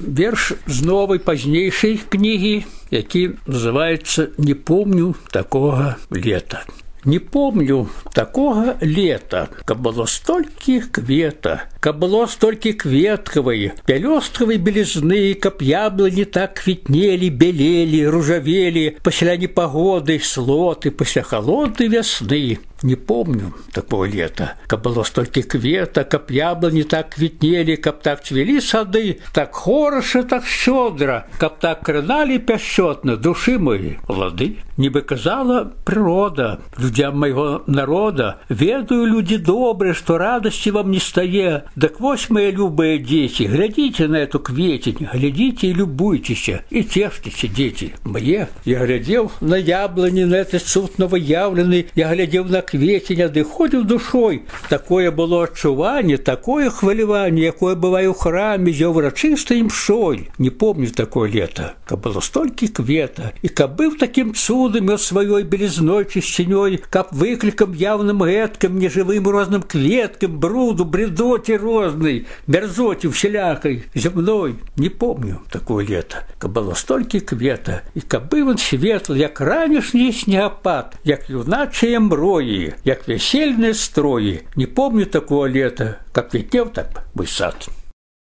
верш з новай пазнейшай кнігі, які называецца «Не помню такога лета». Не помню такого лета, каб было столькі квета, каб было столькі кветкавай, пялёстравай белізны, каб яблыні так квітнелі, белелі, ружавелі, пасля непагоды, слоты, пасля халоднай вясны. Не помню такого лета, каб было столькі квета, каб яблыні так квітнелі, каб так цвілі сады, так хораша, так щодра, каб так крыналі пяшчотна душы мої плады. Нібы казала прырода людям майго народа: ведаю, люди добрые, что радости вам не стае. Так вось, мои любые дети, глядите на эту кветень, глядите и любуйтесь, и тешьтесь, дети мои. Я глядел на яблони, на этот цуд новоявленный, я глядел на кветень, адыходил душой. Такое было адчуванне, такое хвалевание, якое бывае ў храме, за урачыстай мшой. Не помню такое лето, каб было столькі квета, и каб быў таким цудом сваёй белизной чисцінёй, каб выклікам явным гэткам, нежывым розным кветкам, бруду, бредоте розной, мерзоте всялякой земной. Не помню такое лето, каб было столькі квета, и каб быў он светл, як ранішні снегопад, як юначыя мроі, як весельныя строі. Не помню такого лета, каб квітнеў так мой сад.